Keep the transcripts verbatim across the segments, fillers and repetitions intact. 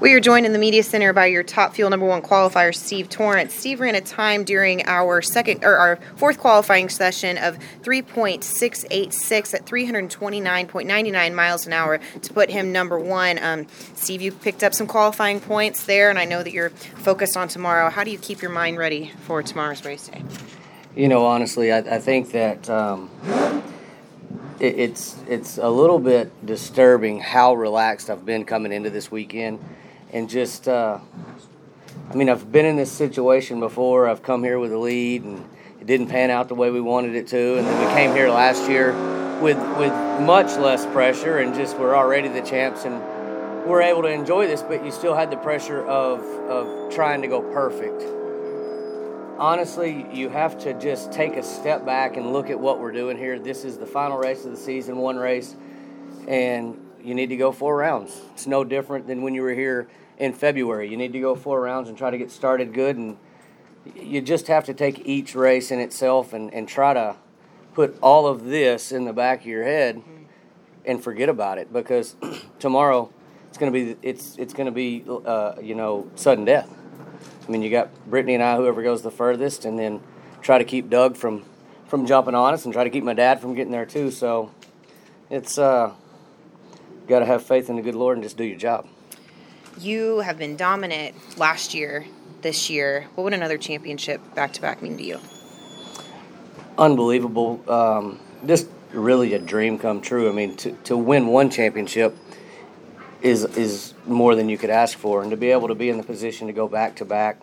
We are joined in the media center by your top fuel number one qualifier, Steve Torrence. Steve ran a time during our second or our fourth qualifying session of three point six eight six at three twenty-nine point nine nine miles an hour to put him number one. Um, Steve, you picked up some qualifying points there, and I know that you're focused on tomorrow. How do you keep your mind ready for tomorrow's race day? You know, honestly, I, I think that um, it, it's it's a little bit disturbing how relaxed I've been coming into this weekend. And just, uh, I mean, I've been in this situation before. I've come here with a lead, and it didn't pan out the way we wanted it to. And then we came here last year with with much less pressure, and just we're already the champs, and we're able to enjoy this. But you still had the pressure of of trying to go perfect. Honestly, you have to just take a step back and look at what we're doing here. This is the final race of the season, one race, and you need to go four rounds. It's no different than when you were here in February. You need to go four rounds and try to get started good, and you just have to take each race in itself and, and try to put all of this in the back of your head and forget about it, because tomorrow it's going to be it's it's going to be uh, you know sudden death. I mean, you got Brittany and I, whoever goes the furthest, and then try to keep Doug from from jumping on us, and try to keep my dad from getting there too. So it's uh, got to have faith in the good Lord and just do your job. You have been dominant last year, this year. What would another championship back-to-back mean to you? Unbelievable. Um, just really a dream come true. I mean, to, to win one championship is is more than you could ask for. And to be able to be in the position to go back-to-back,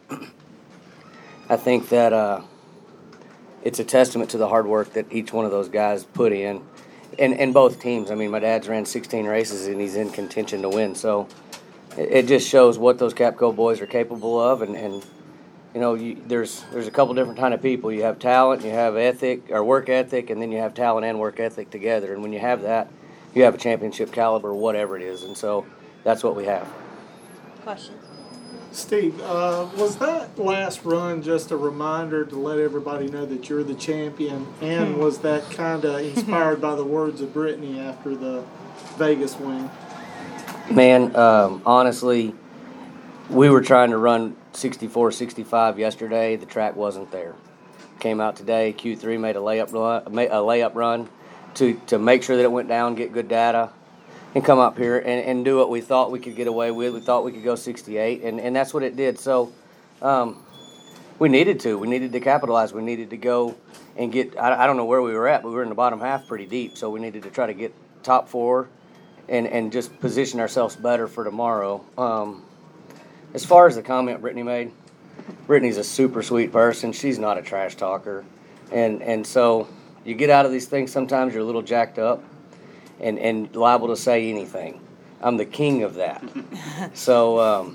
I think that uh, it's a testament to the hard work that each one of those guys put in. And, and both teams. I mean, my dad's ran sixteen races, and he's in contention to win. So it just shows what those Capco boys are capable of, and, and you know, you, there's there's a couple different kind of people. You have talent, you have ethic or work ethic, and then you have talent and work ethic together. And when you have that, you have a championship caliber, whatever it is. And so that's what we have. Question. Steve, uh, was that last run just a reminder to let everybody know that you're the champion, and was that kind of inspired by the words of Brittany after the Vegas win? Man, um, honestly, we were trying to run sixty-four sixty-five yesterday. The track wasn't there. Came out today. Q three made a layup run, a layup run to, to make sure that it went down, get good data, and come up here and, and do what we thought we could get away with. We thought we could go sixty-eight, and, and that's what it did. So um, we needed to. We needed to capitalize. We needed to go and get, I, I don't know where we were at, but we were in the bottom half pretty deep. So we needed to try to get top four and, and just position ourselves better for tomorrow. Um, as far as the comment Brittany made, Brittany's a super sweet person. She's not a trash talker. And, and so you get out of these things, sometimes you're a little jacked up and, and liable to say anything. I'm the king of that. So um,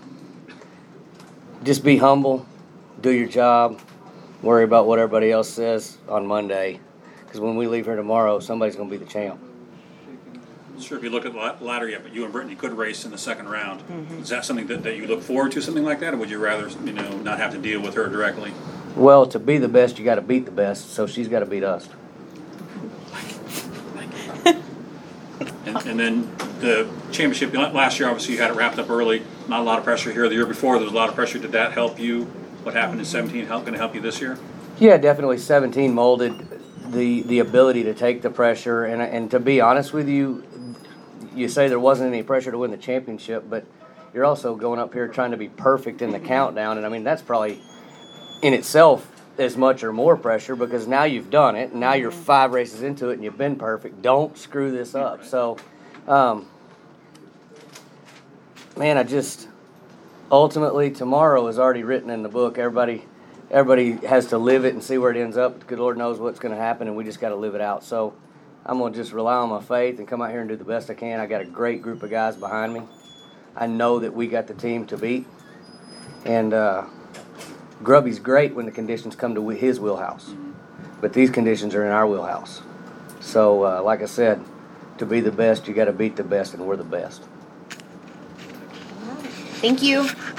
just be humble, do your job, worry about what everybody else says on Monday. Because when we leave here tomorrow, somebody's going to be the champ. Sure, if you look at the ladder yet, but you and Brittany could race in the second round. Mm-hmm. Is that something that, that you look forward to, something like that, or would you rather, you know, not have to deal with her directly? Well, to be the best, you got to beat the best, so she's got to beat us. and, and then the championship last year, obviously you had it wrapped up early. Not a lot of pressure here. The year before, there was a lot of pressure. Did that help you? What happened in seventeen help going to help you this year? Yeah, definitely. seventeen molded the the ability to take the pressure, and and to be honest with you, you say there wasn't any pressure to win the championship, but you're also going up here trying to be perfect in the countdown, and I mean that's probably in itself as much or more pressure, because now you've done it, and now you're five races into it, and you've been perfect. Don't screw this up. So, um, man, I just ultimately tomorrow is already written in the book. Everybody. Everybody has to live it and see where it ends up. The good Lord knows what's going to happen, and we just got to live it out. So I'm going to just rely on my faith and come out here and do the best I can. I got a great group of guys behind me. I know that we got the team to beat. And uh, Grubby's great when the conditions come to his wheelhouse. But these conditions are in our wheelhouse. So, uh, like I said, to be the best, you got to beat the best, and we're the best. Thank you.